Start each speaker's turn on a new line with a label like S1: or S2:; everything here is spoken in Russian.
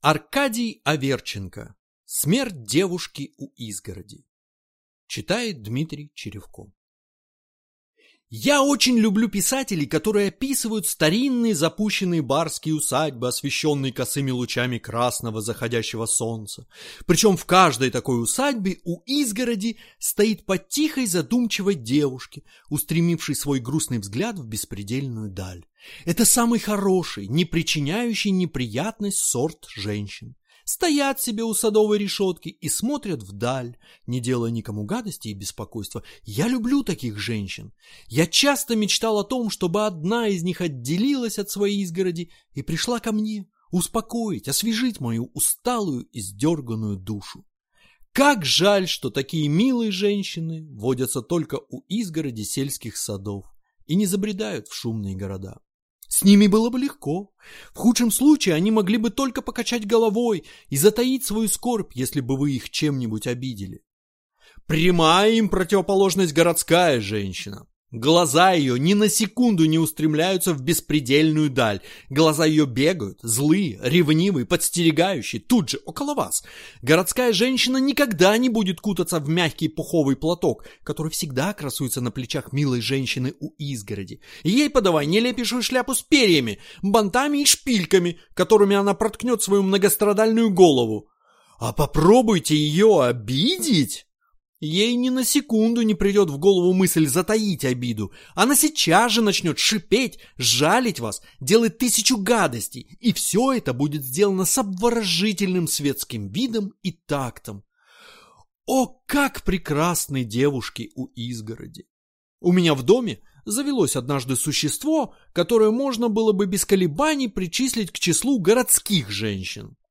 S1: Аркадий Аверченко. Смерть девушки у изгороди. Читает Дмитрий Черевко. Я очень люблю писателей, которые описывают старинные запущенные барские усадьбы, освещенные косыми лучами красного заходящего солнца. Причем в каждой такой усадьбе у изгороди стоит по тихой задумчивой девушке, устремившей свой грустный взгляд в беспредельную даль. Это самый хороший, не причиняющий неприятность сорт женщин. Стоят себе у садовой решетки и смотрят вдаль, не делая никому гадости и беспокойства. Я люблю таких женщин. Я часто мечтал о том, чтобы одна из них отделилась от своей изгороди и пришла ко мне, успокоить, освежить мою усталую и сдерганную душу. Как жаль, что такие милые женщины водятся только у изгороди сельских садов и не забредают в шумные города. С ними было бы легко. В худшем случае они могли бы только покачать головой и затаить свою скорбь, если бы вы их чем-нибудь обидели. Прямая им противоположность городская женщина. Глаза ее ни на секунду не устремляются в беспредельную даль. Глаза ее бегают, злые, ревнивые, подстерегающие, тут же, около вас. Городская женщина никогда не будет кутаться в мягкий пуховый платок, который всегда красуется на плечах милой женщины у изгороди. Ей подавай нелепейшую шляпу с перьями, бантами и шпильками, которыми она проткнет свою многострадальную голову. А попробуйте ее обидеть. Ей ни на секунду не придет в голову мысль затаить обиду. Она сейчас же начнет шипеть, жалить вас, делать 1000 гадостей. И все это будет сделано с обворожительным светским видом и тактом. О, как прекрасны девушки у изгороди! У меня в доме завелось однажды существо, которое можно было бы без колебаний причислить к числу городских женщин.